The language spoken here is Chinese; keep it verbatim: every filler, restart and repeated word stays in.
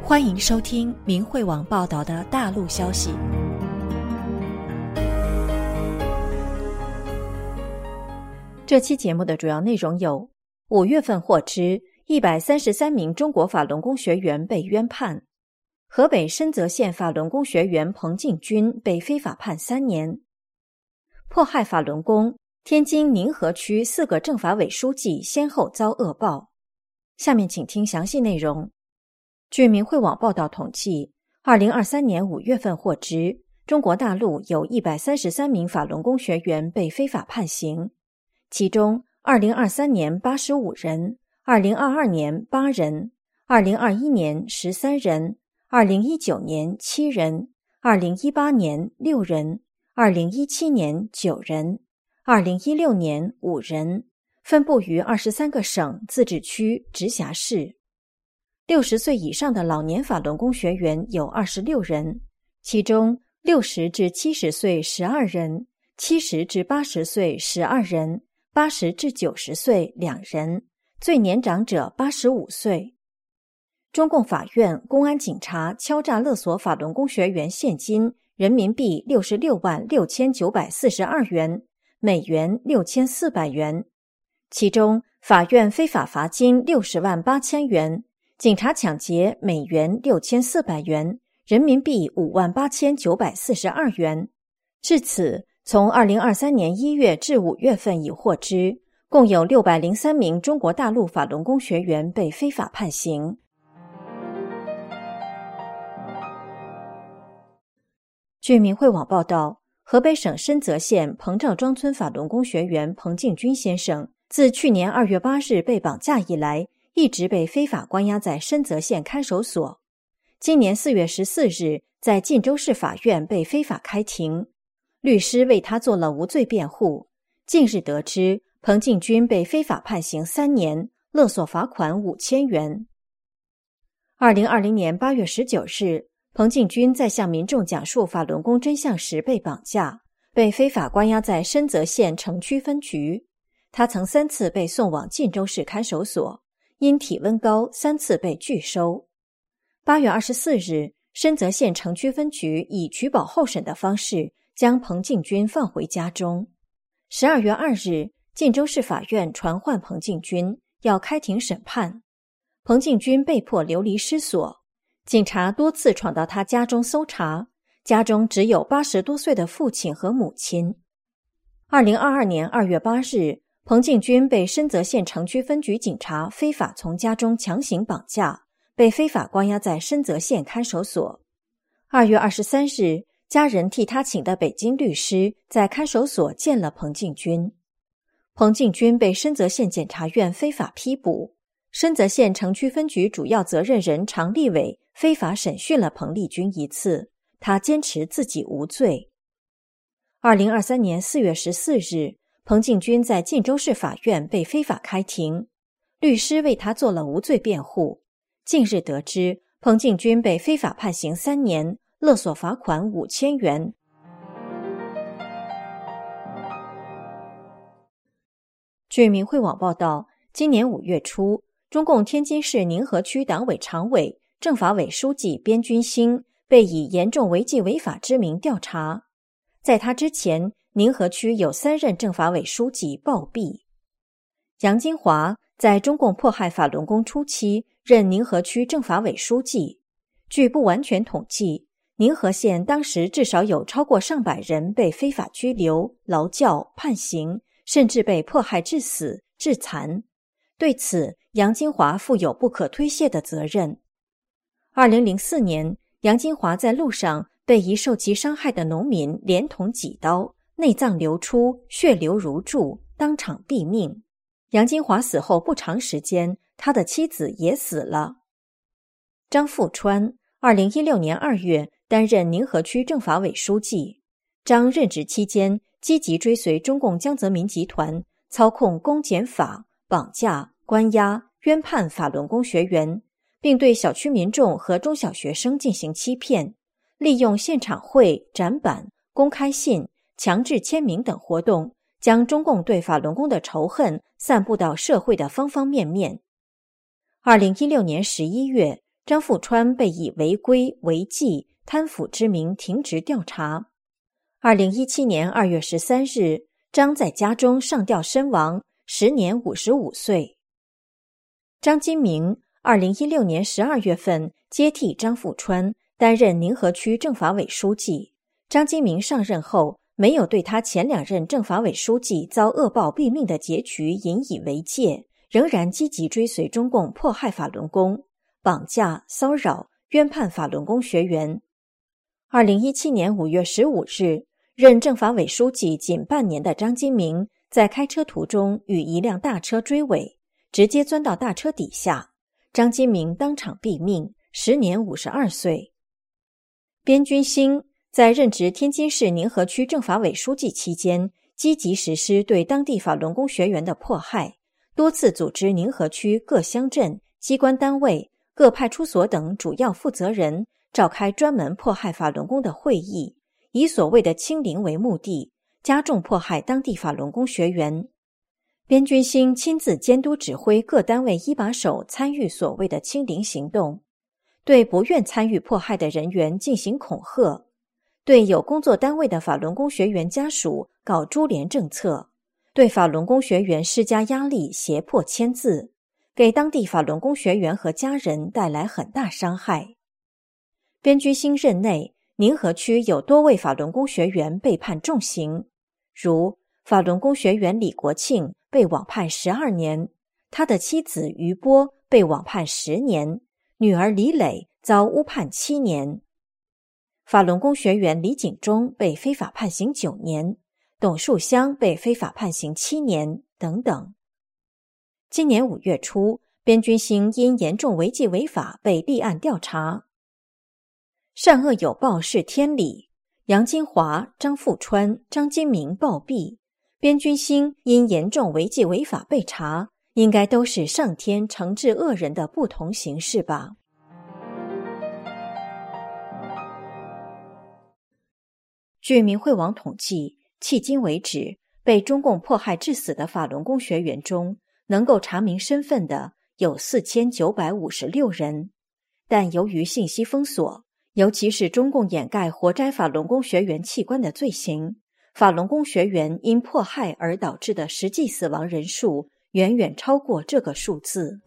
欢迎收听明慧网报道的大陆消息。这期节目的主要内容有：五月份获知一百三十三名中国法轮功学员被冤判；河北深泽县法轮功学员彭进军被非法判三年；迫害法轮功，天津宁河区四个政法委书记先后遭恶报。下面请听详细内容。据明慧网报道统计，二零二三年五月份获知，中国大陆有一百三十三名法轮功学员被非法判刑，其中二零二三年八十五人，二零二二年八人，二零二一年十三人，二零一九年七人，二零一八年六人，二零一七年九人，二零一六年五人，分布于二十三个省、自治区、直辖市。六十岁以上的老年法轮功学员有二十六人，其中六十至七十岁十二人，七十至八十岁十二人，八十至九十岁两人，最年长者八十五岁。中共法院、公安警察敲诈勒索法轮功学员现金人民币六十六万六千九百四十二元，美元六千四百元，其中法院非法罚金六十万八千元，警察抢劫美元六千四百元，人民币五万八千九百四十二元。至此，从二零二三年一月至五月份已获知，共有六百零三名中国大陆法轮功学员被非法判刑。据明慧网报道，河北省深泽县彭兆庄村法轮功学员彭进军先生，自去年二月八日被绑架以来，一直被非法关押在深泽县看守所。今年四月十四日，在晋州市法院被非法开庭，律师为他做了无罪辩护。近日得知，彭进军被非法判刑三年，勒索罚款五千元。二零二零年八月十九日，彭进军在向民众讲述法轮功真相时被绑架，被非法关押在深泽县城区分局。他曾三次被送往晋州市看守所，因体温高，三次被拒收。八月二十四日，深泽县城区分局以取保候审的方式将彭进军放回家中。十二月二日，晋州市法院传唤彭进军，要开庭审判。彭进军被迫流离失所，警察多次闯到他家中搜查，家中只有八十多岁的父亲和母亲。二零二二年二月八日，彭进军被深泽县城区分局警察非法从家中强行绑架，被非法关押在深泽县看守所。二月二十三日，家人替他请的北京律师在看守所见了彭进军。彭进军被深泽县检察院非法批捕，深泽县城区分局主要责任人常立伟非法审讯了彭立军一次，他坚持自己无罪。二零二三年四月十四日，彭进军在晋州市法院被非法开庭，律师为他做了无罪辩护。近日得知，彭进军被非法判刑三年，勒索罚款五千元。据明慧网报道，今年五月初，中共天津市宁河区党委常委、政法委书记边军兴被以严重违纪违法之名调查。在他之前，宁河区有三任政法委书记暴毙。杨金华在中共迫害法轮功初期任宁河区政法委书记。据不完全统计，宁河县当时至少有超过上百人被非法拘留、劳教、判刑，甚至被迫害致死、致残。对此，杨金华负有不可推卸的责任。二零零四年，杨金华在路上被一受其伤害的农民连捅几刀，内脏流出，血流如注，当场毙命。杨金华死后不长时间，他的妻子也死了。张富川，二零一六年二月担任宁河区政法委书记。张任职期间，积极追随中共江泽民集团，操控公检法、绑架、关押、冤判法轮功学员，并对小区民众和中小学生进行欺骗，利用现场会、展板、公开信、强制签名等活动，将中共对法轮功的仇恨散布到社会的方方面面。二零一六年十一月， 张富川被以违规、违纪、贪腐之名停职调查。二零一七年二月十三日，张在家中上吊身亡，时年五十五岁。张金明二零一六年十二月份接替张富川担任宁河区政法委书记。张金明上任后，没有对他前两任政法委书记遭恶报毙命的结局引以为戒，仍然积极追随中共迫害法轮功，绑架、骚扰、冤判法轮功学员。二零一七年五月十五日，任政法委书记仅半年的张金明在开车途中与一辆大车追尾，直接钻到大车底下，张金明当场毙命，时年五十二岁。边军兴在任职天津市宁河区政法委书记期间，积极实施对当地法轮功学员的迫害，多次组织宁河区各乡镇、机关单位、各派出所等主要负责人召开专门迫害法轮功的会议，以所谓的清零为目的，加重迫害当地法轮功学员。边军兴亲自监督指挥各单位一把手参与所谓的清零行动，对不愿参与迫害的人员进行恐吓，对有工作单位的法轮功学员家属搞株连政策，对法轮功学员施加压力，胁迫签字，给当地法轮功学员和家人带来很大伤害。边军兴任内，宁河区有多位法轮功学员被判重刑，如法轮功学员李国庆被网判十二年，他的妻子于波被网判十年，女儿李磊遭诬判七年。法轮功学员李景忠被非法判刑九年，董树香被非法判刑七年等等。今年五月初，边军兴因严重违纪违法被立案调查。善恶有报是天理，杨金华、张富川、张金明暴毙，边军兴因严重违纪违法被查，应该都是上天惩治恶人的不同形式吧。据明慧网统计，迄今为止，被中共迫害致死的法轮功学员中，能够查明身份的有四千九百五十六人，但由于信息封锁，尤其是中共掩盖活摘法轮功学员器官的罪行，法轮功学员因迫害而导致的实际死亡人数远远超过这个数字。